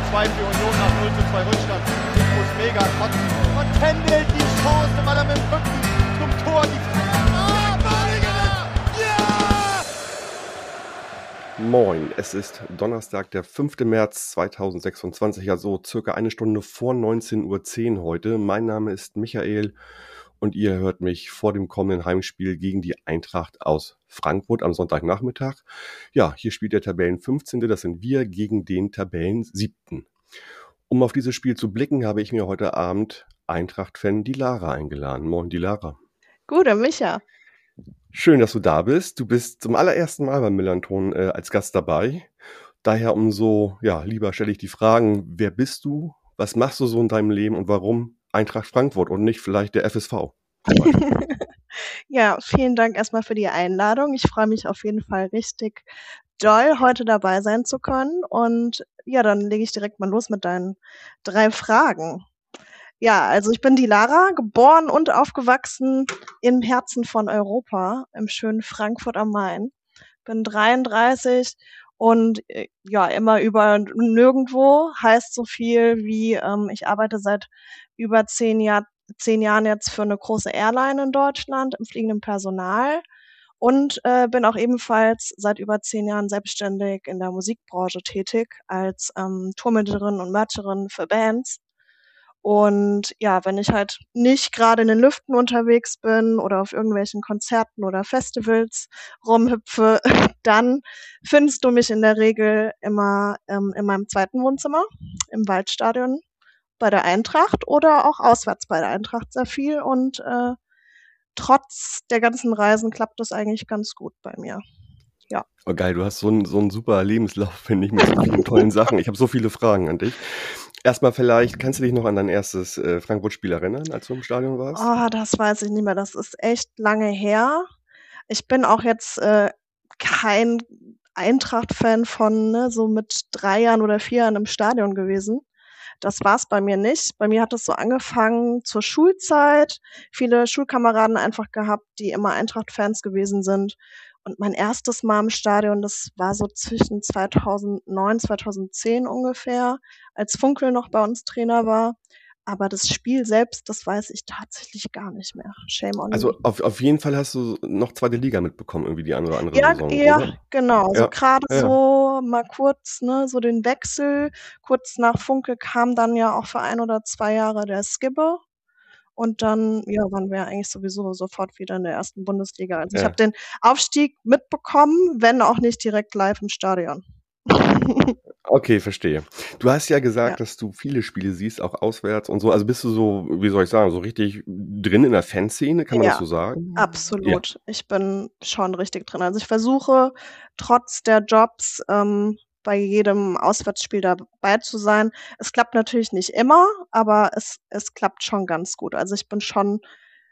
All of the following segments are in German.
2 für Union nach 0:2 Rückstand. Ich muss mega kotzen. Und händelt die Chance, weil er mit dem Rücken zum Tor die Moin, es ist Donnerstag, der 5. März 2026, also circa eine Stunde vor 19:10 Uhr heute. Mein Name ist Michael und ihr hört mich vor dem kommenden Heimspiel gegen die Eintracht aus Frankfurt am Sonntagnachmittag. Ja, hier spielt der Tabellen 15., das sind wir, gegen den Tabellen 7. Um auf dieses Spiel zu blicken, habe ich mir heute Abend Eintracht-Fan die Lara eingeladen. Moin, die Lara. Gute, Micha. Schön, dass du da bist. Du bist zum allerersten Mal beim Millanton als Gast dabei. Daher umso lieber stelle ich die Fragen, wer bist du, was machst du so in deinem Leben und warum Eintracht Frankfurt und nicht vielleicht der FSV? Ja, vielen Dank erstmal für die Einladung. Ich freue mich auf jeden Fall richtig doll, heute dabei sein zu können. Und ja, dann lege ich direkt mal los mit deinen 3 Fragen. Ja, also ich bin die Lara, geboren und aufgewachsen im Herzen von Europa, im schönen Frankfurt am Main. Bin 33 und immer über nirgendwo heißt so viel wie, ich arbeite seit über 10 Jahren jetzt für eine große Airline in Deutschland im fliegenden Personal und bin auch ebenfalls seit über 10 Jahren selbstständig in der Musikbranche tätig als Tourmanagerin und Mercherin für Bands. Und ja, wenn ich halt nicht gerade in den Lüften unterwegs bin oder auf irgendwelchen Konzerten oder Festivals rumhüpfe, dann findest du mich in der Regel immer in meinem zweiten Wohnzimmer im Waldstadion bei der Eintracht oder auch auswärts bei der Eintracht sehr viel. Und trotz der ganzen Reisen klappt das eigentlich ganz gut bei mir. Ja. Oh geil, du hast so einen super Lebenslauf, finde ich, mit so vielen tollen Sachen. Ich habe so viele Fragen an dich. Erstmal vielleicht, kannst du dich noch an dein erstes Frankfurt-Spiel erinnern, als du im Stadion warst? Oh, das weiß ich nicht mehr. Das ist echt lange her. Ich bin auch jetzt kein Eintracht-Fan von so mit 3 Jahren oder 4 Jahren im Stadion gewesen. Das war's bei mir nicht. Bei mir hat es so angefangen zur Schulzeit. Viele Schulkameraden einfach gehabt, die immer Eintracht-Fans gewesen sind. Und mein erstes Mal im Stadion, das war so zwischen 2009, 2010 ungefähr, als Funkel noch bei uns Trainer war. Aber das Spiel selbst, das weiß ich tatsächlich gar nicht mehr. Shame on me. Also auf jeden Fall hast du noch zweite Liga mitbekommen, irgendwie die eine oder andere Ja, Saison, ja, oder? genau. Also Ja, gerade ja. so mal kurz, so den Wechsel. Kurz nach Funke kam dann ja auch für 1 oder 2 Jahre der Skibbe. Und dann, waren wir eigentlich sowieso sofort wieder in der 1. Bundesliga. Also ich habe den Aufstieg mitbekommen, wenn auch nicht direkt live im Stadion. Okay, verstehe. Du hast ja gesagt, Ja. dass du viele Spiele siehst, auch auswärts und so. Also bist du so, wie soll ich sagen, so richtig drin in der Fanszene, kann man das so sagen? Ja. Absolut. Ich bin schon richtig drin. Also ich versuche trotz der Jobs bei jedem Auswärtsspiel dabei zu sein. Es klappt natürlich nicht immer, aber es klappt schon ganz gut. Also ich bin schon,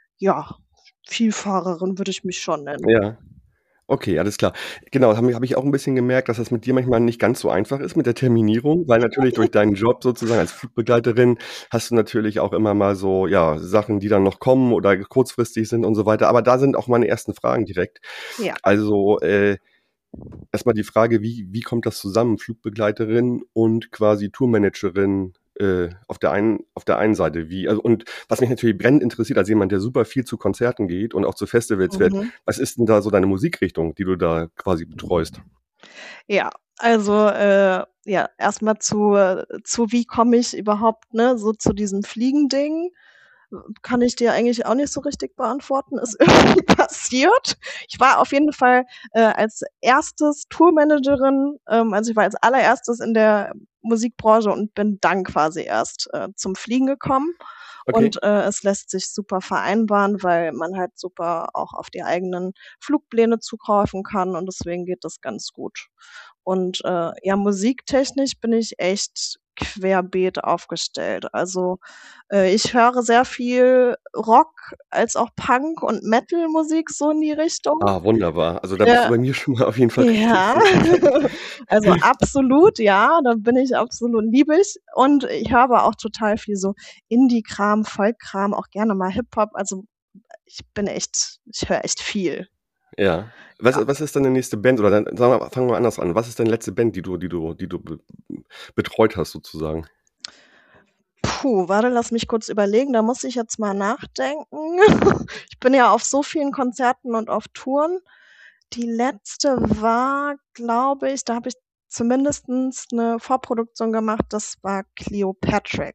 Vielfahrerin würde ich mich schon nennen. Ja. Okay, alles klar. Genau, hab ich auch ein bisschen gemerkt, dass das mit dir manchmal nicht ganz so einfach ist mit der Terminierung, weil natürlich durch deinen Job sozusagen als Flugbegleiterin hast du natürlich auch immer mal so, Sachen, die dann noch kommen oder kurzfristig sind und so weiter. Aber da sind auch meine ersten Fragen direkt. Ja. Also, erstmal die Frage, wie kommt das zusammen, Flugbegleiterin und quasi Tourmanagerin auf der einen Seite? Und was mich natürlich brennend interessiert, als jemand, der super viel zu Konzerten geht und auch zu Festivals wird, was ist denn da so deine Musikrichtung, die du da quasi betreust? Ja, also erstmal zu wie komme ich überhaupt so zu diesem Fliegending? Kann ich dir eigentlich auch nicht so richtig beantworten. Ist irgendwie passiert. Ich war auf jeden Fall als erstes Tourmanagerin, also ich war als allererstes in der Musikbranche und bin dann quasi erst zum Fliegen gekommen. Okay. Und es lässt sich super vereinbaren, weil man halt super auch auf die eigenen Flugpläne zugreifen kann und deswegen geht das ganz gut. Und musiktechnisch bin ich echt querbeet aufgestellt. Also ich höre sehr viel Rock als auch Punk und Metal-Musik so in die Richtung. Ah, wunderbar. Also da bist du bei mir schon mal auf jeden Fall richtig. Ja, also absolut, ja, da bin ich absolut liebig. Und ich höre aber auch total viel so Indie-Kram, Folk-Kram, auch gerne mal Hip-Hop. Also ich höre echt viel. Ja. Was ist deine nächste Band? Oder dann, fangen wir anders an. Was ist deine letzte Band, die du betreut hast sozusagen? Puh, warte, lass mich kurz überlegen, da muss ich jetzt mal nachdenken. Ich bin ja auf so vielen Konzerten und auf Touren. Die letzte war, glaube ich, da habe ich zumindestens 'ne Vorproduktion gemacht, das war Cleopatra.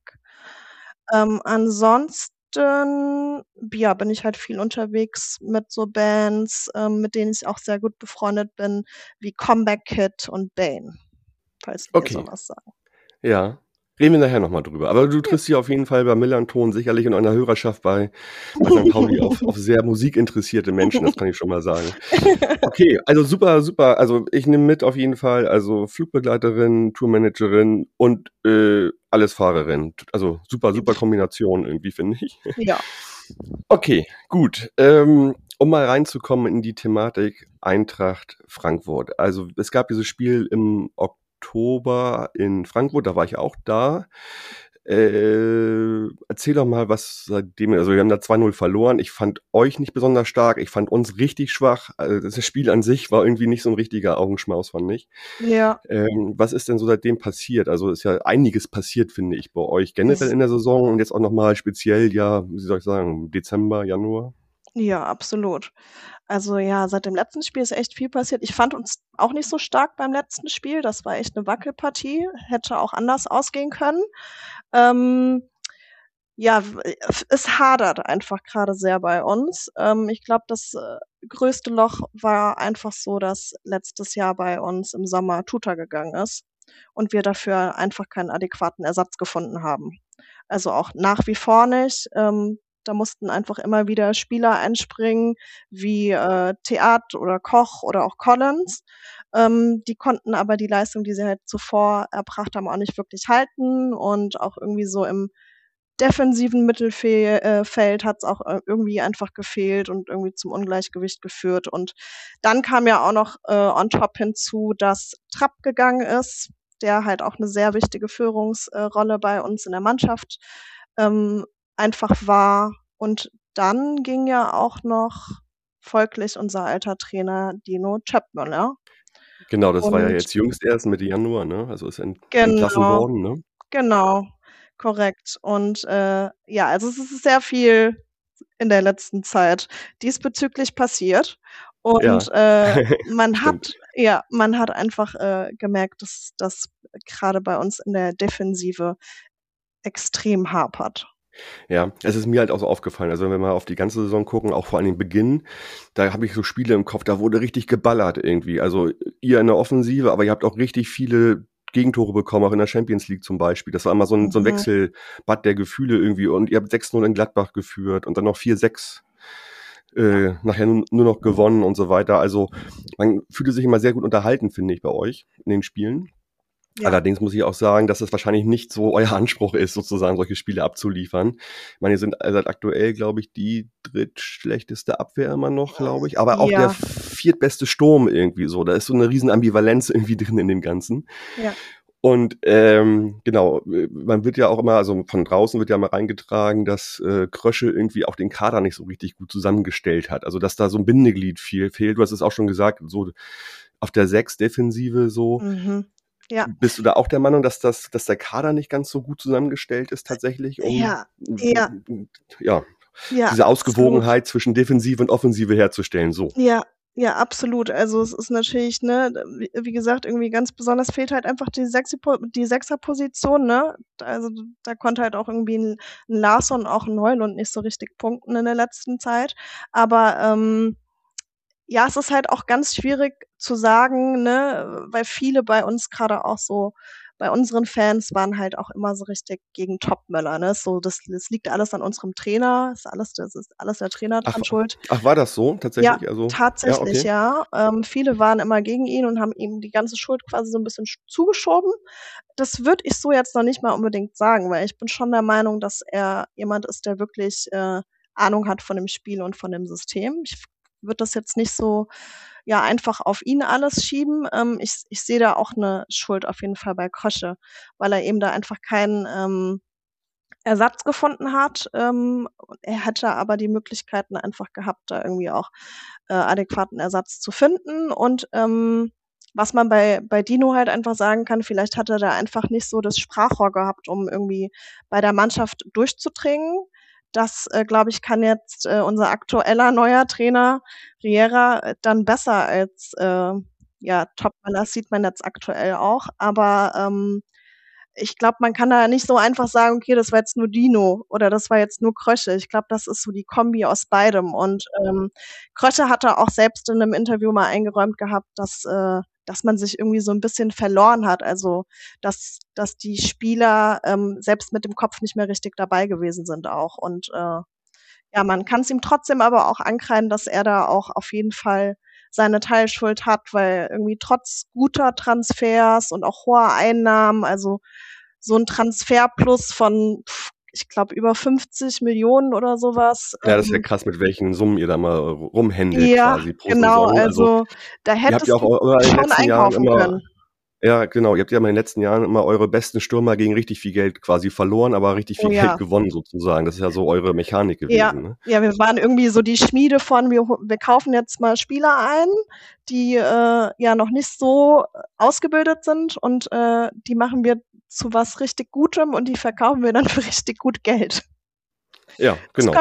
Ansonsten, ja, bin ich halt viel unterwegs mit so Bands, mit denen ich auch sehr gut befreundet bin, wie Comeback Kid und Bane, falls die dir so Okay, was sagen. ja. Reden wir nachher noch mal drüber. Aber du Ja. triffst dich auf jeden Fall bei Millanton sicherlich in einer Hörerschaft bei St. Pauli auf sehr musikinteressierte Menschen, das kann ich schon mal sagen. Okay, also super, super. Also, ich nehme mit auf jeden Fall, also Flugbegleiterin, Tourmanagerin und, alles Fahrerin. Also, super, super Kombination irgendwie, finde ich. Ja. Okay, gut. Um mal reinzukommen in die Thematik Eintracht Frankfurt. Also, es gab dieses Spiel im Oktober in Frankfurt, da war ich auch da. Erzähl doch mal, was seitdem, also wir haben da 2:0 verloren. Ich fand euch nicht besonders stark. Ich fand uns richtig schwach. Das Spiel an sich war irgendwie nicht so ein richtiger Augenschmaus, fand ich. Ja. Was ist denn so seitdem passiert? Also ist ja einiges passiert, finde ich, bei euch generell in der Saison und jetzt auch nochmal speziell, ja, wie soll ich sagen, Dezember, Januar? Ja, absolut. Also, ja, seit dem letzten Spiel ist echt viel passiert. Ich fand uns auch nicht so stark beim letzten Spiel. Das war echt 'ne Wackelpartie, hätte auch anders ausgehen können. Ähm, ja, es hadert einfach grade sehr bei uns. Ich glaube, das, größte Loch war einfach so, dass letztes Jahr bei uns im Sommer Tuta gegangen ist und wir dafür einfach keinen adäquaten Ersatz gefunden haben. Also, auch nach wie vor nicht. Da mussten einfach immer wieder Spieler einspringen wie, Theat oder Koch oder auch Collins. Die konnten aber die Leistung, die sie halt zuvor erbracht haben, auch nicht wirklich halten und auch irgendwie so im defensiven Feld hat's auch, irgendwie einfach gefehlt und irgendwie zum Ungleichgewicht geführt. Und dann kam ja auch noch, on top hinzu, dass Trapp gegangen ist, der halt auch 'ne sehr wichtige Führungsrolle bei uns in der Mannschaft, ähm, einfach war. Und dann ging ja auch noch folglich unser alter Trainer Dino Topmöller. Genau, das war ja Und jetzt jüngst erst Mitte Januar, ne? Also ist entlassen genau, worden, ne? genau, korrekt. Und, ja, also es ist sehr viel in der letzten Zeit diesbezüglich passiert. Und, Ja, man stimmt. hat einfach, gemerkt, dass das grade bei uns in der Defensive extrem hapert. Ja, es ist mir halt auch so aufgefallen. Also, wenn wir mal auf die ganze Saison gucken, auch vor allem Beginn, da habe ich so Spiele im Kopf, da wurde richtig geballert irgendwie. Also, ihr in der Offensive, aber ihr habt auch richtig viele Gegentore bekommen, auch in der Champions League zum Beispiel. Das war immer so 'n Mhm. Wechselbad der Gefühle irgendwie und ihr habt 6:0 in Gladbach geführt und dann noch 4:6 nachher nur noch gewonnen und so weiter. Also, man fühlte sich immer sehr gut unterhalten, finde ich, bei euch in den Spielen. Ja. Allerdings muss ich auch sagen, dass es wahrscheinlich nicht so euer Anspruch ist, sozusagen solche Spiele abzuliefern. Ich meine, ihr seid aktuell, glaube ich, die drittschlechteste Abwehr immer noch, glaube ich, aber auch der Ja, viertbeste Sturm irgendwie so. Da ist so 'ne riesen Ambivalenz irgendwie drin in dem Ganzen. ja, Und, genau, man wird ja auch immer, also von draußen wird ja mal reingetragen, dass, Krösche irgendwie auch den Kader nicht so richtig gut zusammengestellt hat. Also, dass da so 'n Bindeglied fehlt. Du hast es auch schon gesagt, so auf der 6 Defensive so. mhm. Ja, Bist du da auch der Meinung, dass der Kader nicht ganz so gut zusammengestellt ist tatsächlich, um, ja, ja, ja, ja, diese absolut. Ausgewogenheit zwischen Defensive und Offensive herzustellen, so? Ja, ja, absolut. Also, es ist natürlich, ne, wie gesagt, irgendwie ganz besonders fehlt halt einfach die Sechserposition, ne? Also, da konnte halt auch irgendwie 'n Larsson, auch 'n Højlund nicht so richtig punkten in der letzten Zeit. Aber, ja, es ist halt auch ganz schwierig zu sagen, ne, weil viele bei uns grade auch so bei unseren Fans waren halt auch immer so richtig gegen Topmöller, ne? So, das liegt alles an unserem Trainer, das ist alles der Trainer Ach dran schuld. ach, war das so Ja, tatsächlich? Also ja, tatsächlich, okay. ja. Viele waren immer gegen ihn und haben ihm die ganze Schuld quasi so 'n bisschen zugeschoben. Das würde ich so jetzt noch nicht mal unbedingt sagen, weil ich bin schon der Meinung, dass er jemand ist, der wirklich, Ahnung hat von dem Spiel und von dem System. Ich würde das jetzt nicht so, ja, einfach auf ihn alles schieben. Ich sehe da auch 'ne Schuld auf jeden Fall bei Krösche, weil er eben da einfach keinen, Ersatz gefunden hat. Er hätte aber die Möglichkeiten einfach gehabt, da irgendwie auch, adäquaten Ersatz zu finden. Und, was man bei Dino halt einfach sagen kann, vielleicht hat er da einfach nicht so das Sprachrohr gehabt, um irgendwie bei der Mannschaft durchzudringen. Das, glaube ich, kann jetzt unser aktueller neuer Trainer Riera dann besser als Topmöller, das sieht man jetzt aktuell auch. Aber ich glaube, man kann da nicht so einfach sagen, okay, das war jetzt nur Dino oder das war jetzt nur Krösche. Ich glaube, das ist so die Kombi aus beidem. Und Krösche hatte auch selbst in einem Interview mal eingeräumt gehabt, dass man sich irgendwie so ein bisschen verloren hat. Also, dass die Spieler selbst mit dem Kopf nicht mehr richtig dabei gewesen sind auch. Und man kann es ihm trotzdem aber auch ankreiden, dass er da auch auf jeden Fall seine Teilschuld hat, weil irgendwie trotz guter Transfers und auch hoher Einnahmen, also so ein Transferplus von, ich glaube, über 50 Millionen oder sowas. Ja, das ist ja krass, mit welchen Summen ihr da mal rumhändelt quasi pro genau, Saison. Also da hättest du schon einkaufen können. Ja, genau. Ihr habt ja in den letzten Jahren immer eure besten Stürmer gegen richtig viel Geld quasi verloren, aber richtig viel Geld gewonnen sozusagen. Das ist ja so eure Mechanik gewesen. Ne? Ja, wir waren irgendwie so die Schmiede von, wir kaufen jetzt mal Spieler ein, die noch nicht so ausgebildet sind und die machen wir zu was richtig Gutem und die verkaufen wir dann für richtig gut Geld. Ja, genau.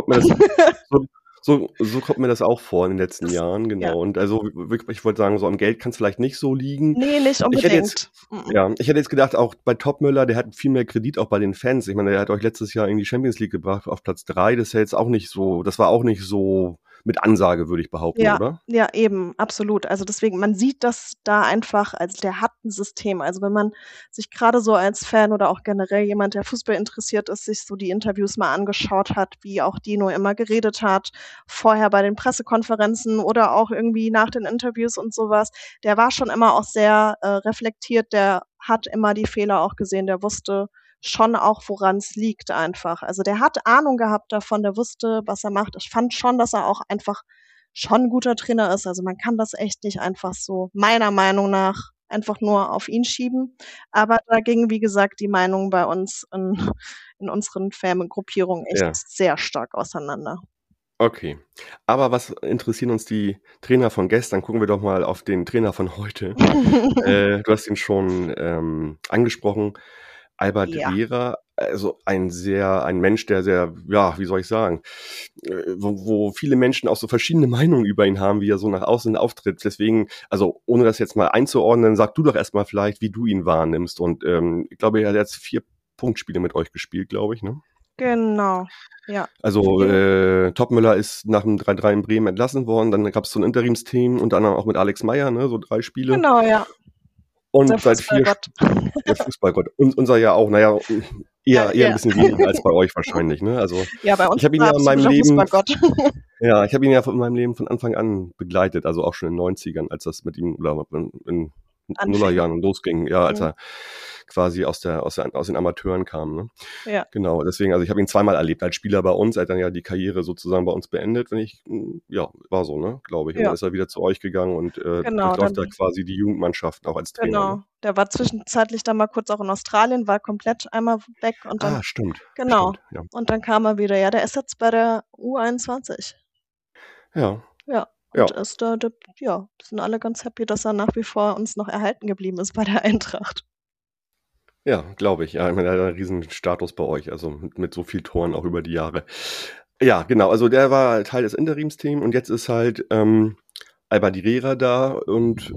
So kommt mir das auch vor in den letzten Jahren, genau. Ja. Und also ich wollte sagen, so am Geld kann es vielleicht nicht so liegen. Nee, nicht unbedingt. Ich hätte jetzt gedacht, auch bei Topmöller, der hat viel mehr Kredit auch bei den Fans. Ich meine, der hat euch letztes Jahr in die Champions League gebracht auf Platz 3. Das ist ja jetzt auch nicht so, das war auch nicht so mit Ansage, würde ich behaupten, oder? Ja, eben, absolut. Also deswegen, man sieht das da einfach, also der hat ein System. Also wenn man sich gerade so als Fan oder auch generell jemand, der Fußball interessiert ist, sich so die Interviews mal angeschaut hat, wie auch Dino immer geredet hat, vorher bei den Pressekonferenzen oder auch irgendwie nach den Interviews und sowas, der war schon immer auch sehr reflektiert, der hat immer die Fehler auch gesehen, der wusste schon auch, woran es liegt einfach. Also der hat Ahnung gehabt davon, der wusste, was er macht. Ich fand schon, dass er auch einfach schon ein guter Trainer ist. Also man kann das echt nicht einfach so, meiner Meinung nach, einfach nur auf ihn schieben. Aber da ging, wie gesagt, die Meinung bei uns in unseren Fangruppierungen echt sehr stark auseinander. Okay, aber was interessieren uns die Trainer von gestern? Gucken wir doch mal auf den Trainer von heute. Du hast ihn schon angesprochen. Albert Riera, also ein Mensch, der sehr, wie soll ich sagen, wo viele Menschen auch so verschiedene Meinungen über ihn haben, wie er so nach außen auftritt. Deswegen, also ohne das jetzt mal einzuordnen, sag du doch erstmal vielleicht, wie du ihn wahrnimmst. Und ich glaube, er hat jetzt 4 Punktspiele mit euch gespielt, glaube ich, ne? Genau, ja. Also Topmöller ist nach dem 3-3 in Bremen entlassen worden. Dann gab es so ein Interimsteam, unter anderem auch mit Alex Meyer, ne, so 3 Spiele. Genau, ja. Und seit 4 der Fußballgott. Und unser ja auch, eher ein bisschen weniger als bei euch wahrscheinlich, ne? Also bei uns ich habe ihn ja in meinem Leben ich habe ihn ja in meinem Leben von Anfang an begleitet, also auch schon in den 90ern, als das mit ihm oder in Nullerjahren losging, als er quasi aus den Amateuren kam, ne? Ja. Genau, deswegen, also ich habe ihn zweimal erlebt als Spieler bei uns, er hat dann ja die Karriere sozusagen bei uns beendet, war so, ne, glaube ich. Und dann ist er wieder zu euch gegangen und läuft da quasi die Jugendmannschaften auch als Trainer. Genau, ne? Der war zwischenzeitlich dann mal kurz auch in Australien, war komplett einmal weg und dann. Stimmt. Genau. Stimmt, ja. Und dann kam er wieder. Ja, der ist jetzt bei der U21. Ja. Ja. Und ist da, sind alle ganz happy, dass er nach wie vor uns noch erhalten geblieben ist bei der Eintracht. Ja, glaube ich. Ja, ich meine, er hat einen riesen Status bei euch, also mit so viel Toren auch über die Jahre. Ja, genau. Also der war Teil des Interimsteams und jetzt ist halt Albert Riera da und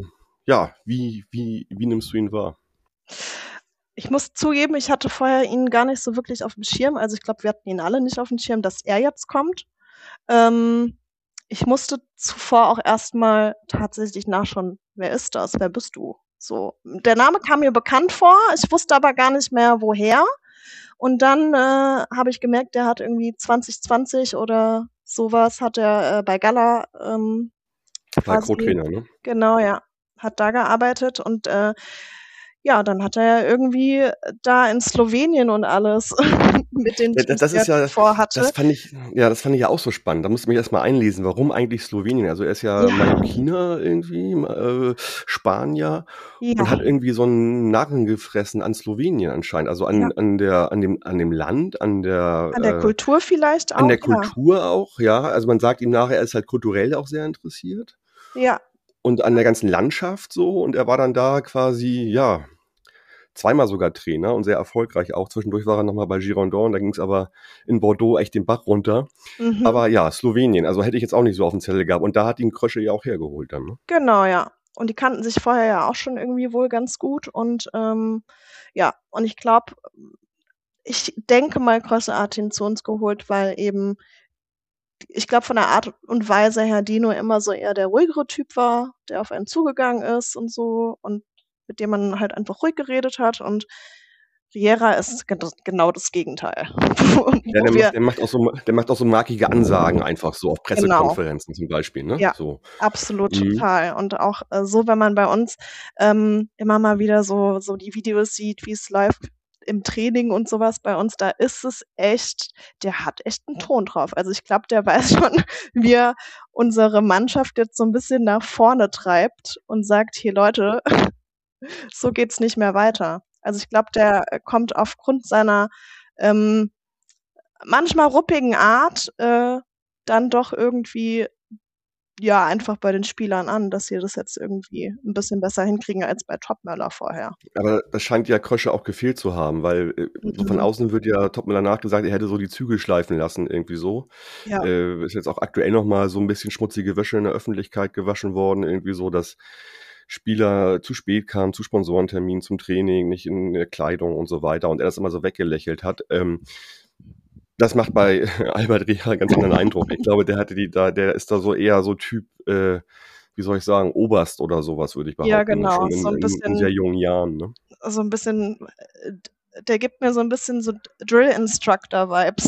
wie nimmst du ihn wahr? Ich muss zugeben, ich hatte vorher ihn gar nicht so wirklich auf dem Schirm. Also ich glaube, wir hatten ihn alle nicht auf dem Schirm, dass er jetzt kommt. Ich musste zuvor auch erstmal tatsächlich nachschauen, wer ist das, wer bist du? So, der Name kam mir bekannt vor, ich wusste aber gar nicht mehr, woher. Und dann habe ich gemerkt, der hat irgendwie 2020 oder sowas, hat er bei Gala Co-Trainer, ne? Genau, ja, hat da gearbeitet und dann hat er ja irgendwie da in Slowenien und alles mit den Teams, das ist ja vorhatte. Das fand ich ja auch so spannend. Da musste ich mich erstmal einlesen, warum eigentlich Slowenien? Also er ist ja Mallorquiner irgendwie, Spanier und hat irgendwie so einen Narren gefressen an Slowenien anscheinend. Also an dem Land, an der Kultur vielleicht auch. An der Kultur auch, ja. Also man sagt ihm nachher, er ist halt kulturell auch sehr interessiert. Ja. und an der ganzen Landschaft so. Und er war dann da quasi, ja, zweimal sogar Trainer und sehr erfolgreich auch. Zwischendurch war er nochmal bei Girondin, da ging es aber in Bordeaux echt den Bach runter. Mhm. Aber ja, Slowenien, also hätte ich jetzt auch nicht so auf dem Zettel gehabt. Und da hat ihn Krösche ja auch hergeholt dann, ne? Genau, ja. Und die kannten sich vorher ja auch schon irgendwie wohl ganz gut. Und ja, und ich denke mal, Krösche hat ihn zu uns geholt, weil eben, ich glaube, von der Art und Weise her Dino immer so eher der ruhigere Typ war, der auf einen zugegangen ist und so und mit dem man halt einfach ruhig geredet hat. Und Riera ist genau das Gegenteil. Ja, Wo wir, der macht auch so markige Ansagen einfach so auf genau, Pressekonferenzen zum Beispiel, ne? ja, So. absolut Mhm. total. Und auch so, wenn man bei uns immer mal wieder so die Videos sieht, wie es läuft im Training und sowas bei uns, da ist es echt, der hat echt einen Ton drauf. Also ich glaube, der weiß schon, wie er unsere Mannschaft jetzt so ein bisschen nach vorne treibt und sagt, hier Leute, so geht's nicht mehr weiter. Also ich glaube, der kommt aufgrund seiner ähm, manchmal ruppigen Art dann doch irgendwie ja einfach bei den Spielern an, dass sie das jetzt irgendwie ein bisschen besser hinkriegen als bei Topmöller vorher. Aber das scheint ja Krösche auch gefehlt zu haben, weil so von Mhm. außen wird ja Topmöller nachgesagt, er hätte so die Zügel schleifen lassen, irgendwie so. Ja, Ist jetzt auch aktuell nochmal so ein bisschen schmutzige Wäsche in der Öffentlichkeit gewaschen worden, irgendwie so, dass Spieler zu spät kamen, zu Sponsorenterminen, zum Training, nicht in der Kleidung und so weiter und er das immer so weggelächelt hat. Das macht bei Albert Rieger einen ganz anderen Eindruck. Ich glaube, der ist da so eher so Typ, wie soll ich sagen, Oberst oder sowas, würde ich ja, behaupten, ne? genau. Schon in sehr jungen Jahren, ne? So ein bisschen, der gibt mir so ein bisschen so Drill-Instructor-Vibes.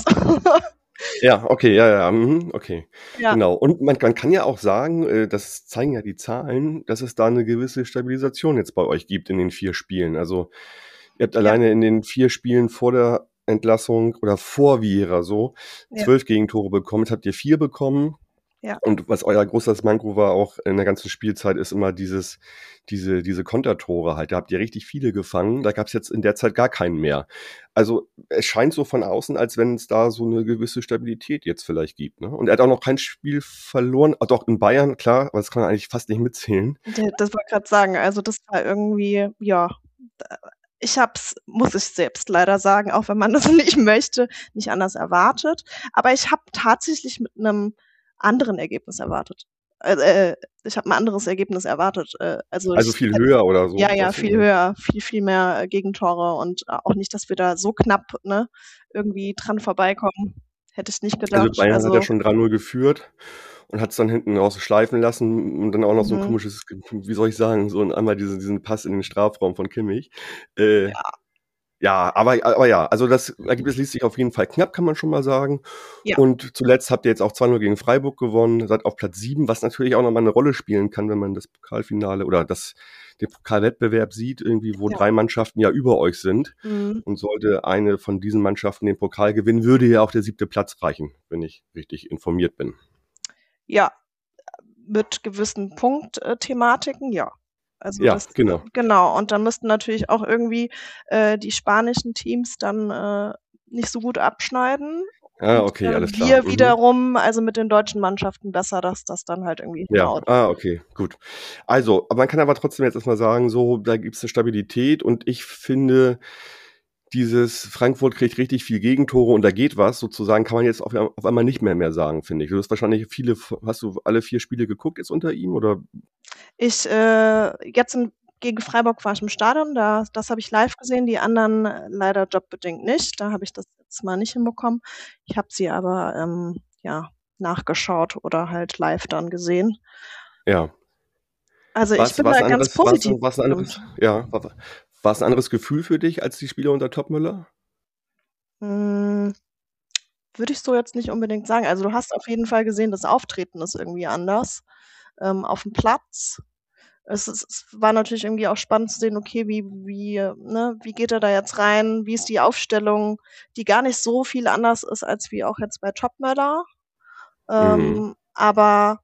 Ja, okay, ja, okay. Ja, Genau. Und man kann ja auch sagen, das zeigen ja die Zahlen, dass es da eine gewisse Stabilisation jetzt bei euch gibt in den 4 Spielen. Also, ihr habt ja, alleine in den 4 Spielen vor der Entlassung oder vor Vieira so ja, 12 Gegentore bekommen. Jetzt habt ihr 4 bekommen. ja, Und was euer großes Manko war auch in der ganzen Spielzeit, ist immer diese Kontertore halt. Da habt ihr richtig viele gefangen. Da gab es jetzt in der Zeit gar keinen mehr. Also es scheint so von außen, als wenn es da so eine gewisse Stabilität jetzt vielleicht gibt. Ne? Und er hat auch noch kein Spiel verloren. Ah, doch, in Bayern, klar, aber das kann man eigentlich fast nicht mitzählen. das wollte ich gerade sagen. Also das war irgendwie, ja, ich habe es, muss ich selbst leider sagen, auch wenn man das nicht möchte, nicht anders erwartet. Aber ich habe tatsächlich mit einem anderen Ergebnis erwartet. Ich habe ein anderes Ergebnis erwartet. Also Also viel höher oder so, ja, sagst du? viel höher, viel mehr Gegentore und auch nicht, dass wir da so knapp ne, irgendwie dran vorbeikommen. Hätte ich nicht Also gedacht. Bayern hat ja Also, schon 3-0 geführt und hat es dann hinten raus schleifen lassen und dann auch noch so ein mhm. komisches, wie soll ich sagen, so einmal diesen Pass in den Strafraum von Kimmich. Äh, Ja, aber ja, also das Ergebnis liest sich auf jeden Fall knapp, kann man schon mal sagen. Ja, Und zuletzt habt ihr jetzt auch 2-0 gegen Freiburg gewonnen, seid auf Platz 7, was natürlich auch nochmal eine Rolle spielen kann, wenn man das Pokalfinale oder den Pokalwettbewerb sieht, irgendwie, wo ja. 3 Mannschaften ja über euch sind. Mhm. Und sollte eine von diesen Mannschaften den Pokal gewinnen, würde ja auch der 7. Platz reichen, wenn ich richtig informiert bin. Ja, mit gewissen Punktthematiken, ja. Also Ja, das, genau. genau. Und dann müssten natürlich auch irgendwie die spanischen Teams dann nicht so gut abschneiden. Ah, Und okay, alles klar. wir wiederum, also mit den deutschen Mannschaften besser, dass das dann halt irgendwie Ja, hinhaut. okay, gut. Also, aber man kann aber trotzdem jetzt erstmal sagen, so, da gibt's eine Stabilität und ich finde, dieses Frankfurt kriegt richtig viel Gegentore und da geht was, sozusagen, kann man jetzt auf einmal nicht mehr sagen, finde ich. Du hast wahrscheinlich hast du alle 4 Spiele geguckt jetzt unter ihm oder? Ich jetzt gegen Freiburg war ich im Stadion, das habe ich live gesehen, die anderen leider jobbedingt nicht. Da habe ich das jetzt mal nicht hinbekommen. Ich habe sie aber ja, nachgeschaut oder halt live dann gesehen. Ja. Also ich War's bin war's da ein ganz anderes war's positiv war's 'n anderes gestimmt. ja, war's 'n anderes Gefühl für dich als die Spiele unter Topmöller? Hm, würde ich so jetzt nicht unbedingt sagen. Also du hast auf jeden Fall gesehen, das Auftreten ist irgendwie anders auf dem Platz. Es war natürlich irgendwie auch spannend zu sehen, okay, wie geht er da jetzt rein? Wie ist die Aufstellung, die gar nicht so viel anders ist als wie auch jetzt bei Topmöller. Mhm. Aber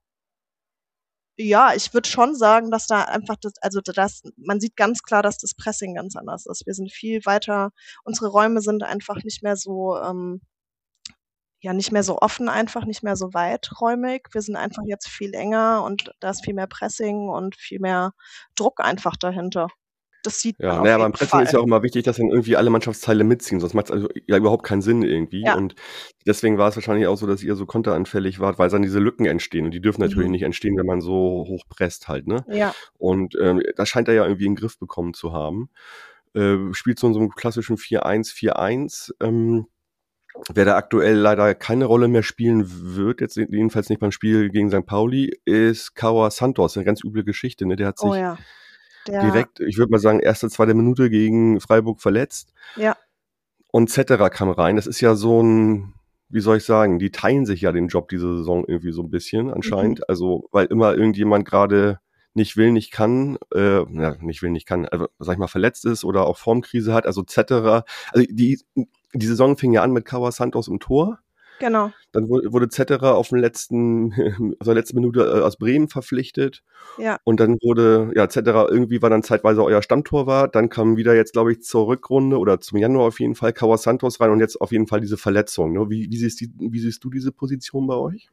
ja, ich würde schon sagen, dass da einfach man sieht ganz klar, dass das Pressing ganz anders ist. Wir sind viel weiter, unsere Räume sind einfach nicht mehr so, ja, nicht mehr so offen einfach, nicht mehr so weiträumig. Wir sind einfach jetzt viel enger und da ist viel mehr Pressing und viel mehr Druck einfach dahinter. Das sieht man Ja, auf naja, beim jeden Pressing ist Fall. ja auch immer wichtig, dass dann irgendwie alle Mannschaftsteile mitziehen, sonst macht's also ja überhaupt keinen Sinn irgendwie. Ja. Und deswegen war es wahrscheinlich auch so, dass ihr so konteranfällig wart, weil dann diese Lücken entstehen und die dürfen natürlich nicht entstehen, wenn man so hoch presst halt, ne? Ja. Und das scheint er ja irgendwie in den Griff bekommen zu haben. Spielt so in so einem klassischen 4-1-4-1. Wer da aktuell leider keine Rolle mehr spielen wird, jetzt jedenfalls nicht beim Spiel gegen St. Pauli, ist Kawa Santos. Eine ganz üble Geschichte, ne? Der hat Oh sich ja. direkt, ich würde mal sagen, erste, zweite Minute gegen Freiburg verletzt. Ja. Und Zetterer kam rein. Das ist ja so ein, wie soll ich sagen, die teilen sich ja den Job diese Saison irgendwie so ein bisschen anscheinend. Also, weil immer irgendjemand gerade nicht will, nicht kann, nicht will, nicht kann, also sag ich mal, verletzt ist oder auch Formkrise hat. Also Zetterer, also die Saison fing ja an mit Kawa Santos im Tor. Genau. Dann wurde Zetterer auf der letzten Minute aus Bremen verpflichtet. Ja. Und dann wurde, Zetterer irgendwie war dann zeitweise euer Stammtorwart. Dann kam wieder jetzt, glaube ich, zur Rückrunde oder zum Januar auf jeden Fall Kawa Santos rein und jetzt auf jeden Fall diese Verletzung. Ne? Wie siehst du diese Position bei euch?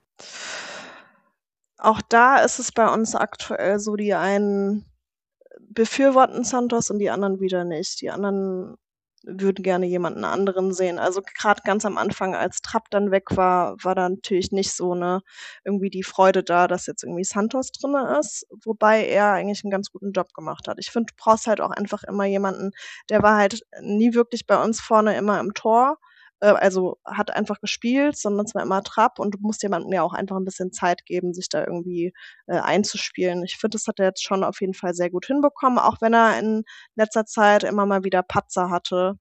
Auch da ist es bei uns aktuell so, die einen befürworten Santos und die anderen wieder nicht. Die anderen würden gerne jemanden anderen sehen. Also gerade ganz am Anfang, als Trapp dann weg war, war da natürlich nicht so irgendwie die Freude da, dass jetzt irgendwie Santos drinne ist, wobei er eigentlich einen ganz guten Job gemacht hat. Ich finde, du brauchst halt auch einfach immer jemanden, der war halt nie wirklich bei uns vorne immer im Tor, also hat einfach gespielt, sondern es war immer Trapp und du musst jemandem ja auch einfach ein bisschen Zeit geben, sich da irgendwie einzuspielen. Ich finde, das hat er jetzt schon auf jeden Fall sehr gut hinbekommen, auch wenn er in letzter Zeit immer mal wieder Patzer hatte,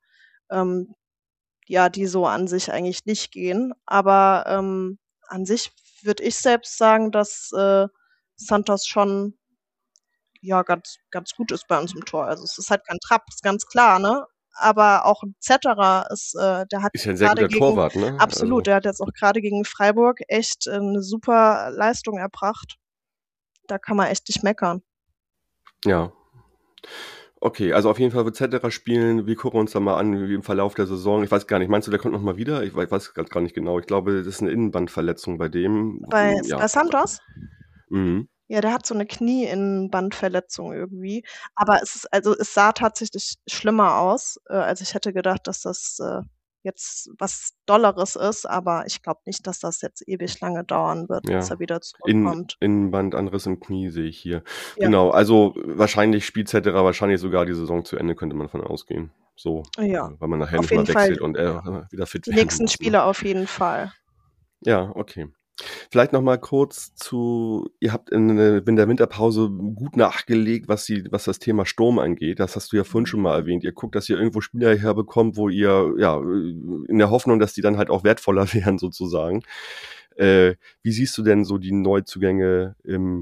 die so an sich eigentlich nicht gehen. Aber an sich würde ich selbst sagen, dass Santos schon ganz, ganz gut ist bei uns im Tor. Also es ist halt kein Trapp, ist ganz klar, ne? Aber auch 'n Zetterer der hat Ist ja ein sehr grade guter Torwart, ne? absolut, der hat jetzt auch grade gegen Freiburg echt 'ne super Leistung erbracht. Da kann man echt nicht meckern. Ja. Okay, also auf jeden Fall wird Zetterer spielen. Wir gucken uns da mal an, wie im Verlauf der Saison. Ich weiß gar nicht, meinst du, der kommt noch mal wieder? Ich weiß grad gar nicht genau. Ich glaube, das ist eine Innenbandverletzung bei dem. Bei Ja. Santos? Mhm. Ja, der hat so 'ne Knieinnenbandverletzung irgendwie. Aber es sah tatsächlich schlimmer aus. Also, ich hätte gedacht, dass das jetzt was Dolleres ist, aber ich glaube nicht, dass das jetzt ewig lange dauern wird, bis Ja. er wieder zurückkommt. Innenbandanriss im Knie sehe ich hier. Ja. Genau, also wahrscheinlich spielt Zetterer wahrscheinlich sogar die Saison zu Ende, könnte man davon ausgehen. So, Ja, weil man nachher auf nicht mal jeden Fall. wechselt und er wieder fit Die werden nächsten muss, ne? Spiele auf jeden Fall. Ja, okay. Vielleicht noch mal kurz ihr habt in der Winterpause gut nachgelegt, was das Thema Sturm angeht. Das hast du ja vorhin schon mal erwähnt. Ihr guckt, dass ihr irgendwo Spieler herbekommt, wo ihr, in der Hoffnung, dass die dann halt auch wertvoller werden sozusagen. Wie siehst du denn so die Neuzugänge im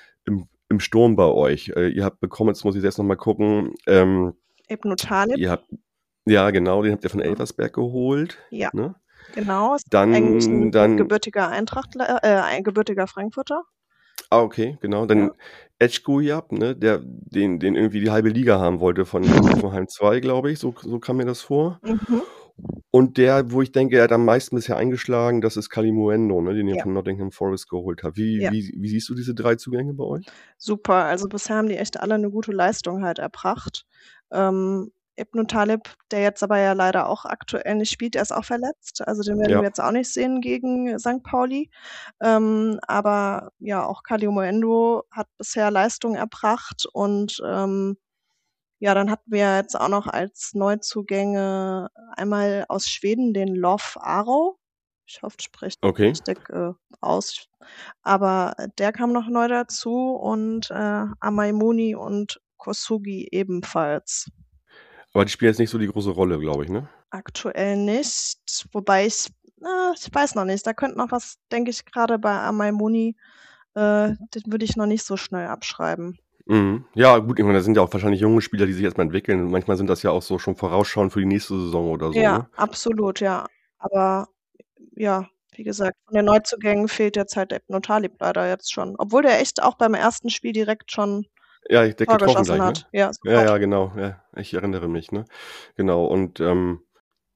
Sturm bei euch? Ihr habt bekommen, jetzt muss ich selbst noch mal gucken, Ebnu Talib. ja genau, den habt ihr von Elversberg geholt, Ja. ne? Genau, ist eigentlich 'n Dann gebürtiger ein gebürtiger Frankfurter. okay, genau. Dann Ecgujab, ne, den irgendwie die halbe Liga haben wollte von Hoffenheim 2, glaube ich, so kam mir das vor. Mhm. Und der, wo ich denke, er hat am meisten bisher eingeschlagen, das ist Kalimuendo, ne, den ihr Ja. von Nottingham Forest geholt habt. Ja. Wie siehst du diese 3 Zugänge bei euch? Super, also bisher haben die echt alle 'ne gute Leistung halt erbracht. Ebnu Talib, der jetzt aber ja leider auch aktuell nicht spielt, der ist auch verletzt. Also, den werden Ja. wir jetzt auch nicht sehen gegen St. Pauli. Aber ja, auch Kalimuendo hat bisher Leistung erbracht und dann hatten wir jetzt auch noch als Neuzugänge einmal aus Schweden den Lof Aro. Ich hoffe, ich spreche das Okay. richtig aus. Aber der kam noch neu dazu und Amaimuni und Kosugi ebenfalls. Aber die spielen jetzt nicht so die große Rolle, glaube ich, ne? Aktuell nicht, wobei ich weiß noch nicht. Da könnte noch was, denke ich, grade bei Amaimuni, den würde ich noch nicht so schnell abschreiben. Mhm. Ja, gut, ich meine, das sind ja auch wahrscheinlich junge Spieler, die sich erst mal entwickeln. Manchmal sind das ja auch so schon vorausschauend für die nächste Saison oder so, Ja, ne? absolut, ja. Aber ja, wie gesagt, von den Neuzugängen fehlt jetzt halt Ebnu Talib leider jetzt schon. Obwohl der echt auch beim ersten Spiel direkt schon Ja, der Tor getroffen geschossen gleich, ne? hat. Ja, Ja, sofort. genau, ja, ich erinnere mich, ne? Genau und,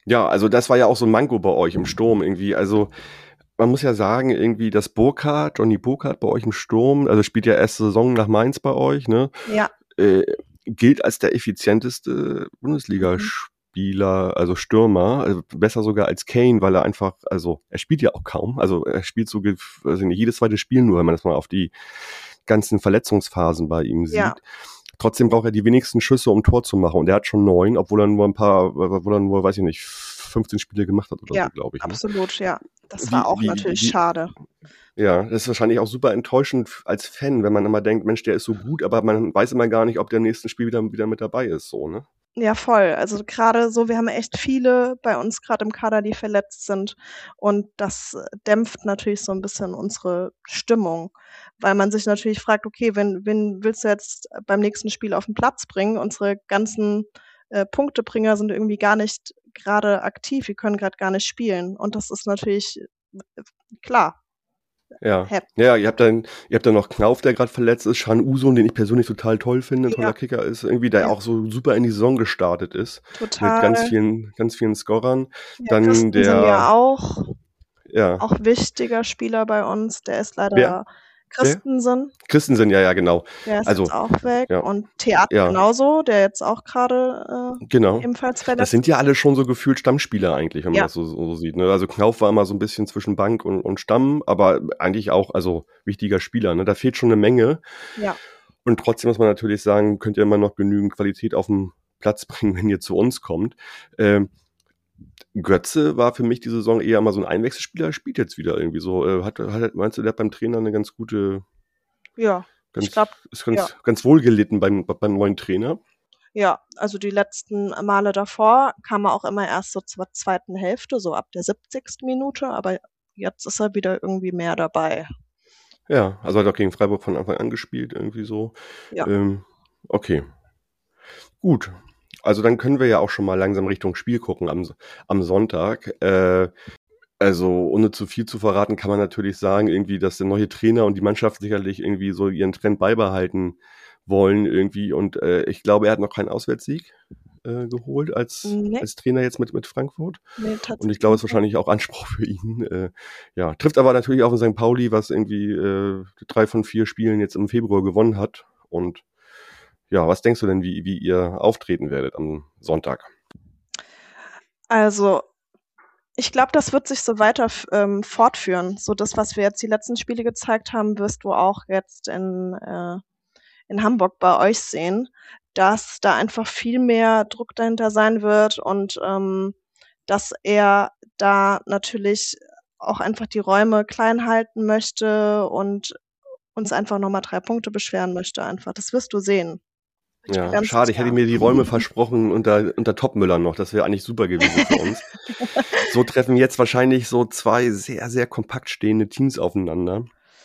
Ja, also das war ja auch so ein Manko bei euch im Sturm irgendwie. Also man muss ja sagen, irgendwie, dass Johnny Burkhardt bei euch im Sturm, also spielt ja erste Saison nach Mainz bei euch, ne? Ja. Gilt als der effizienteste Bundesligaspieler, also Stürmer, also besser sogar als Kane, weil er einfach, also er spielt ja auch kaum, also er spielt so, also nicht jedes zweite Spiel nur, wenn man das mal auf die ganzen Verletzungsphasen bei ihm sieht. Ja. Trotzdem braucht er die wenigsten Schüsse, um Tor zu machen. Und er hat schon 9, obwohl er nur weiß ich nicht, 15 Spiele gemacht hat oder so, glaube ich. Absolut, ne? Ja. Das war auch natürlich schade. Ja, das ist wahrscheinlich auch super enttäuschend als Fan, wenn man immer denkt, Mensch, der ist so gut, aber man weiß immer gar nicht, ob der im nächsten Spiel wieder mit dabei ist, so, ne? Ja, voll. Also gerade so, wir haben echt viele bei uns gerade im Kader, die verletzt sind. Und das dämpft natürlich so ein bisschen unsere Stimmung, weil man sich natürlich fragt, okay, wen willst du jetzt beim nächsten Spiel auf den Platz bringen? Unsere ganzen Punktebringer sind irgendwie gar nicht gerade aktiv, wir können gerade gar nicht spielen. Und das ist natürlich klar. Ja. Ja, ihr habt dann noch Knauf, der gerade verletzt ist, Can Usun, den ich persönlich total toll finde, ein toller Kicker ist, irgendwie, der auch so super in die Saison gestartet ist. Total. Mit ganz vielen Scorern. Ja, Dann Christensen ja auch wichtiger Spieler bei uns, der ist leider Christensen, ja, genau. Der ist jetzt auch weg. Ja. Und Theater genauso, der jetzt auch gerade ebenfalls verletzt. Das sind ja alle schon so gefühlt Stammspieler eigentlich, wenn man das so sieht. Ne? Also Knauf war immer so ein bisschen zwischen Bank und Stamm, aber eigentlich auch, also wichtiger Spieler. Ne? Da fehlt schon eine Menge. Ja. Und trotzdem muss man natürlich sagen, könnt ihr immer noch genügend Qualität auf den Platz bringen, wenn ihr zu uns kommt. Götze war für mich die Saison eher mal so ein Einwechselspieler, spielt jetzt wieder irgendwie so. Meinst du, der hat beim Trainer eine ganz gute... Ja, ich glaube... Ist ganz wohl gelitten beim neuen Trainer. Ja, also die letzten Male davor kam er auch immer erst so zur zweiten Hälfte, so ab der 70. Minute, aber jetzt ist er wieder irgendwie mehr dabei. Ja, also hat auch gegen Freiburg von Anfang an gespielt, irgendwie so. Ja. Okay. Gut. Also dann können wir ja auch schon mal langsam Richtung Spiel gucken am Sonntag. Also ohne zu viel zu verraten, kann man natürlich sagen, irgendwie, dass der neue Trainer und die Mannschaft sicherlich irgendwie so ihren Trend beibehalten wollen irgendwie. Und ich glaube, er hat noch keinen Auswärtssieg geholt als Trainer jetzt mit Frankfurt. Nee, und ich glaube, es ist wahrscheinlich auch Anspruch für ihn. Trifft aber natürlich auch in St. Pauli, was irgendwie 3 von 4 Spielen jetzt im Februar gewonnen hat. Und ja, was denkst du denn, wie ihr auftreten werdet am Sonntag? Also, ich glaube, das wird sich so weiter fortführen. So das, was wir jetzt die letzten Spiele gezeigt haben, wirst du auch jetzt in Hamburg bei euch sehen, dass da einfach viel mehr Druck dahinter sein wird und dass er da natürlich auch einfach die Räume klein halten möchte und uns einfach nochmal 3 Punkte beschweren möchte einfach. Das wirst du sehen. Ja, schade, ich hätte mir die Räume versprochen unter Topmüller noch. Das wäre eigentlich super gewesen für uns. So treffen jetzt wahrscheinlich so 2 sehr, sehr kompakt stehende Teams aufeinander.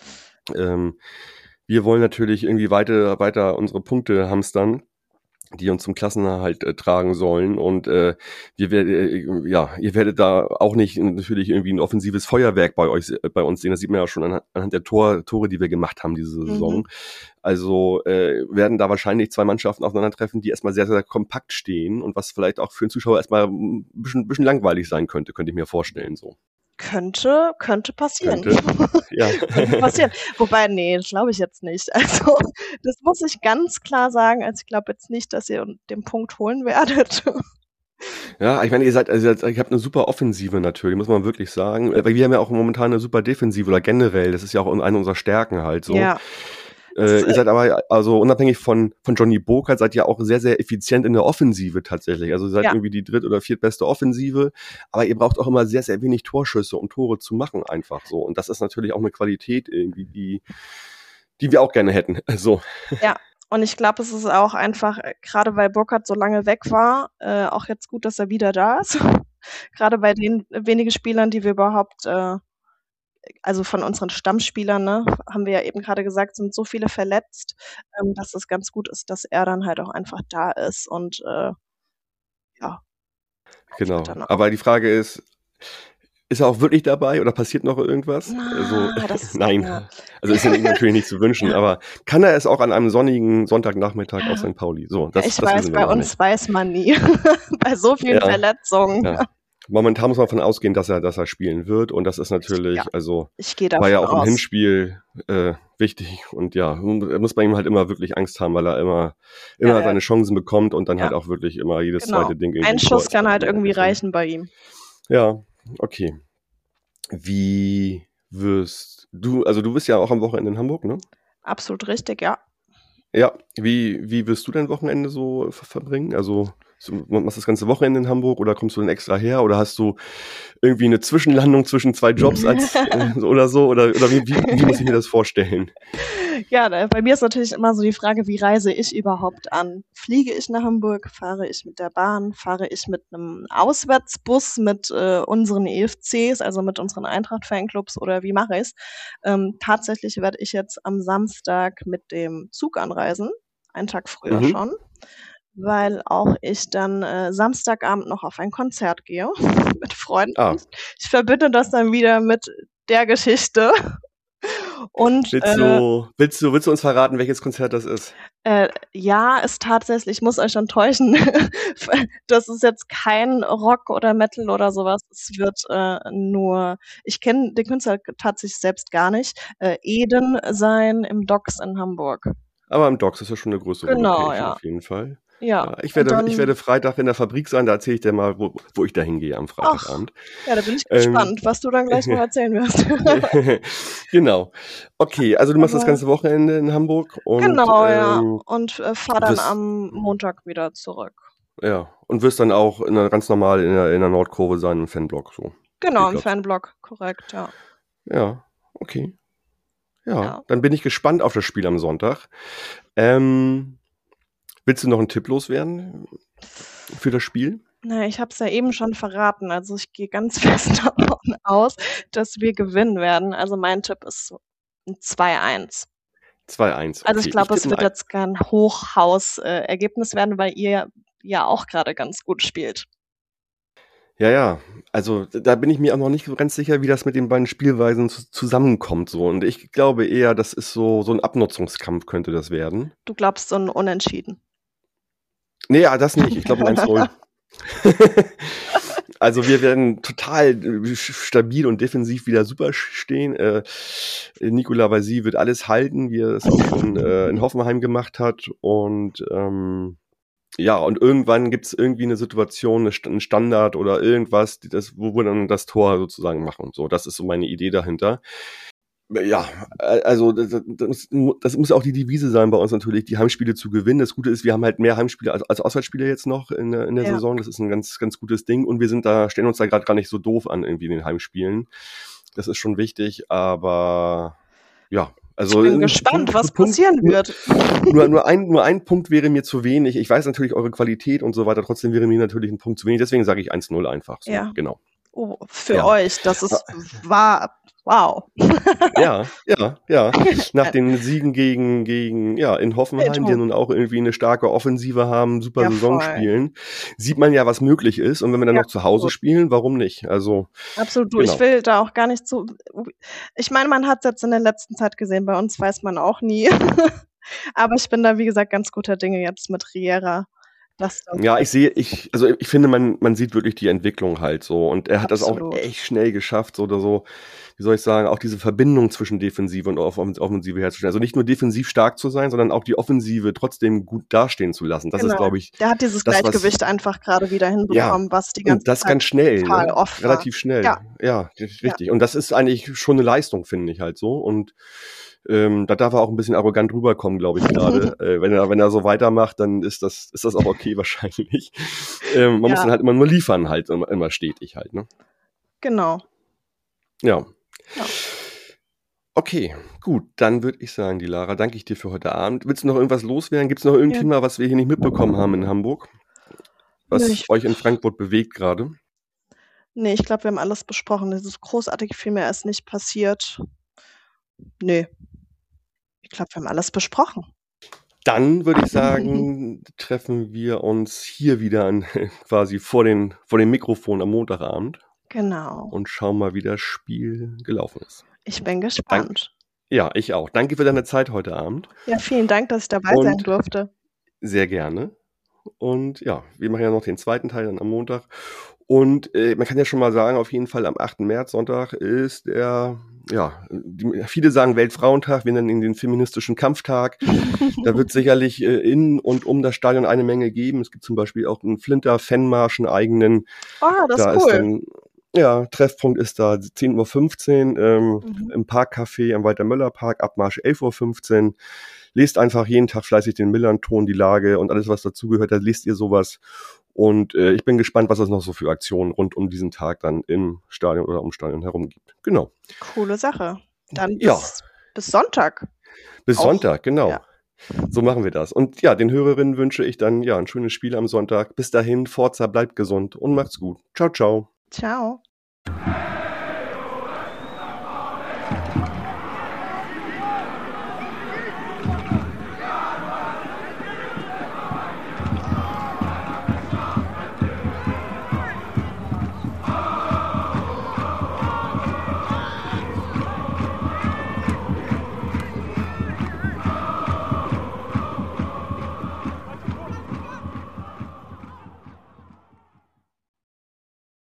Wir wollen natürlich irgendwie weiter unsere Punkte hamstern, die uns zum Klassenerhalt tragen sollen. Und ihr werdet da auch nicht natürlich irgendwie ein offensives Feuerwerk bei uns sehen. Das sieht man ja schon anhand der Tore, die wir gemacht haben diese Saison. Also werden da wahrscheinlich 2 Mannschaften aufeinandertreffen, die erstmal sehr, sehr kompakt stehen und was vielleicht auch für den Zuschauer erstmal ein bisschen langweilig sein könnte ich mir vorstellen. So. Könnte passieren. Könnte passieren. Wobei, nee, das glaube ich jetzt nicht. Also, das muss ich ganz klar sagen. Also, ich glaube jetzt nicht, dass ihr den Punkt holen werdet. Ja, ich meine, ihr habt eine super Offensive natürlich, muss man wirklich sagen. Weil wir haben ja auch momentan eine super Defensive oder generell. Das ist ja auch eine unserer Stärken halt so. Ja. Ihr seid aber, also unabhängig von Johnny Burkhardt, seid ihr auch sehr, sehr effizient in der Offensive tatsächlich. Also ihr seid irgendwie die 3. oder 4. beste Offensive, aber ihr braucht auch immer sehr, sehr wenig Torschüsse, um Tore zu machen einfach so. Und das ist natürlich auch eine Qualität irgendwie, die wir auch gerne hätten. So. Ja. Und ich glaube, es ist auch einfach, gerade weil Burkhardt so lange weg war, auch jetzt gut, dass er wieder da ist. Gerade bei den wenigen Spielern, die wir überhaupt also von unseren Stammspielern, ne, haben wir ja eben gerade gesagt, sind so viele verletzt, dass es ganz gut ist, dass er dann halt auch einfach da ist und Genau. Aber die Frage ist er auch wirklich dabei oder passiert noch irgendwas? Nein. Also ist ja natürlich nicht zu wünschen, aber kann er es auch an einem sonnigen Sonntagnachmittag auf St. Pauli? So, das weiß, bei uns weiß man nie. Bei so vielen Verletzungen. Ja. momentan muss man davon ausgehen, dass er spielen wird. Und das ist natürlich, Ja, also ich gehe war ja davon auch im aus. Hinspiel wichtig. Und ja, muss bei ihm halt immer wirklich Angst haben, weil er immer Ja, seine Chancen bekommt und dann Ja. halt auch wirklich immer jedes genau. zweite Ding irgendwie Ein ein Tor Schuss ist kann bei halt ihm. irgendwie Deswegen. reichen bei ihm. Ja, okay. Wie wirst du, also du bist ja auch am Wochenende in Hamburg, ne? Absolut richtig, ja. Ja, wie wirst du dein Wochenende so verbringen? Also machst du das ganze Wochenende in Hamburg oder kommst du dann extra her oder hast du irgendwie eine Zwischenlandung zwischen 2 Jobs oder so? Oder wie muss ich mir das vorstellen? Ja, bei mir ist natürlich immer so die Frage, wie reise ich überhaupt an? Fliege ich nach Hamburg? Fahre ich mit der Bahn? Fahre ich mit einem Auswärtsbus mit unseren EFCs, also mit unseren Eintracht-Fanclubs oder wie mache ich's? Tatsächlich werde ich jetzt am Samstag mit dem Zug anreisen, einen Tag früher schon, weil auch ich dann Samstagabend noch auf ein Konzert gehe mit Freunden. Ah, Ich verbinde das dann wieder mit der Geschichte. Und willst du uns verraten, welches Konzert das ist? ja, ist tatsächlich, ich muss euch enttäuschen, das ist jetzt kein Rock oder Metal oder sowas. Es wird nur, ich kenne den Künstler tatsächlich selbst gar nicht, Eden sein im Docks in Hamburg. Aber im Docks ist ja schon eine größere Genau, Location ja. auf jeden Fall. Ja, Ja, ich und dann, werde Freitag in der Fabrik sein, da erzähle ich dir mal, wo ich da hingehe am ach, Freitagabend. ja, da bin ich gespannt, was du dann gleich noch erzählen wirst. Genau. Okay, also du machst das Aber ganze Wochenende in Hamburg und genau, ja, und fahre dann wirst, am Montag wieder zurück. ja, und wirst dann auch ganz normal in der Nordkurve sein, im Fanblock, so. Genau, im Spielplatz. Fanblock, korrekt, ja. Ja, okay. Ja, Ja. dann bin ich gespannt auf das Spiel am Sonntag. Willst du noch einen Tipp loswerden für das Spiel? Na, ich habe es ja eben schon verraten. Also ich gehe ganz fest davon aus, dass wir gewinnen werden. Also mein Tipp ist so ein 2-1. 2-1, Also ich okay. glaube, Ich es tippe wird jetzt kein Hochhaus-Ergebnis werden, weil ihr ja auch gerade ganz gut spielt. Ja, also da bin ich mir auch noch nicht so ganz sicher, wie das mit den beiden Spielweisen zusammenkommt. So. Und ich glaube eher, das ist so ein Abnutzungskampf könnte das werden. Du glaubst so ein Unentschieden. Nee, ja, das nicht. Ich glaube ein 1-0. Also wir werden total stabil und defensiv wieder super stehen. Nicolas Vasil wird alles halten, wie er es auch schon in Hoffenheim gemacht hat. Und ja, und irgendwann gibt es irgendwie eine Situation, einen Standard oder irgendwas, wo wir dann das Tor sozusagen machen und so. Das ist so meine Idee dahinter. Ja, also das muss auch die Devise sein bei uns natürlich, die Heimspiele zu gewinnen. Das Gute ist, wir haben halt mehr Heimspiele als Auswärtsspiele jetzt noch in der Ja. Saison. Das ist ein ganz, ganz gutes Ding. Und wir stellen uns da gerade gar nicht so doof an irgendwie in den Heimspielen. Das ist schon wichtig, aber ja. Also Ich bin gespannt, was passieren wird. Nur ein Punkt wäre mir zu wenig. Ich weiß natürlich eure Qualität und so weiter, trotzdem wäre mir natürlich ein Punkt zu wenig. Deswegen sage ich 1-0 einfach. So. Ja. Genau. Oh, für Ja. euch, das ist wow. Ja. Nach den Siegen gegen in Hoffenheim, die nun auch irgendwie eine starke Offensive haben, super Ja, Saison voll. spielen, sieht man ja, was möglich ist. Und wenn wir dann Ja, noch zu Hause absolut. spielen, warum nicht? Also Absolut. Du, genau. ich will da auch gar nicht so. Ich meine, man hat es jetzt in der letzten Zeit gesehen, bei uns weiß man auch nie. Aber ich bin da, wie gesagt, ganz guter Dinge jetzt mit Riera. Ja, ich finde, man sieht wirklich die Entwicklung halt so. Und er hat das auch Absolut. echt schnell geschafft, so oder so, wie soll ich sagen, auch diese Verbindung zwischen Defensive und Offensive herzustellen. Also nicht nur defensiv stark zu sein, sondern auch die Offensive trotzdem gut dastehen zu lassen. Das ist, glaube ich, Der hat dieses das, was- Gleichgewicht einfach gerade wieder hinbekommen, was die ganze und das Zeit ganz schnell, total ne? off war. Relativ schnell. Ja, richtig. Und das ist eigentlich schon eine Leistung, finde ich halt so. Und da darf er auch ein bisschen arrogant rüberkommen, glaube ich gerade. Wenn er so weitermacht, dann ist das auch okay wahrscheinlich. Man muss dann halt immer nur liefern, halt immer stetig halt, ne? Genau. Ja. Ja. Okay, gut, dann würde ich sagen, die Lara, danke ich dir für heute Abend. Willst du noch irgendwas loswerden? Gibt es noch irgendein Thema, was wir hier nicht mitbekommen haben in Hamburg? Was euch in Frankfurt bewegt gerade? Nee, ich glaube, wir haben alles besprochen. Das ist großartig, viel mehr ist nicht passiert. Nee. Ich glaube, wir haben alles besprochen. Dann würde ich sagen, treffen wir uns hier wieder quasi vor dem Mikrofon am Montagabend. Genau. Und schauen mal, wie das Spiel gelaufen ist. Ich bin gespannt. Ja, ich auch. Danke für deine Zeit heute Abend. Ja, vielen Dank, dass ich dabei sein durfte. Sehr gerne. Und ja, wir machen ja noch den zweiten Teil dann am Montag. Und man kann ja schon mal sagen, auf jeden Fall am 8. März, Sonntag, ist viele sagen Weltfrauentag, wir nennen ihn den feministischen Kampftag. Da wird sicherlich in und um das Stadion eine Menge geben. Es gibt zum Beispiel auch einen Flinter-Fanmarsch, einen eigenen. Oh, das Da ist cool. ist dann, Treffpunkt ist da 10:15 Uhr im Parkcafé am Walter-Möller-Park, Abmarsch 11:15 Uhr. Lest einfach jeden Tag fleißig den Millern-Ton, die Lage und alles, was dazugehört. Da lest ihr sowas. Und ich bin gespannt, was es noch so für Aktionen rund um diesen Tag dann im Stadion oder ums Stadion herum gibt. Genau. Coole Sache. Dann Ja. bis Sonntag. Bis Auch. Sonntag, genau. Ja. So machen wir das. Und ja, den Hörerinnen wünsche ich dann ein schönes Spiel am Sonntag. Bis dahin, Forza, bleibt gesund und macht's gut. Ciao, ciao. Ciao.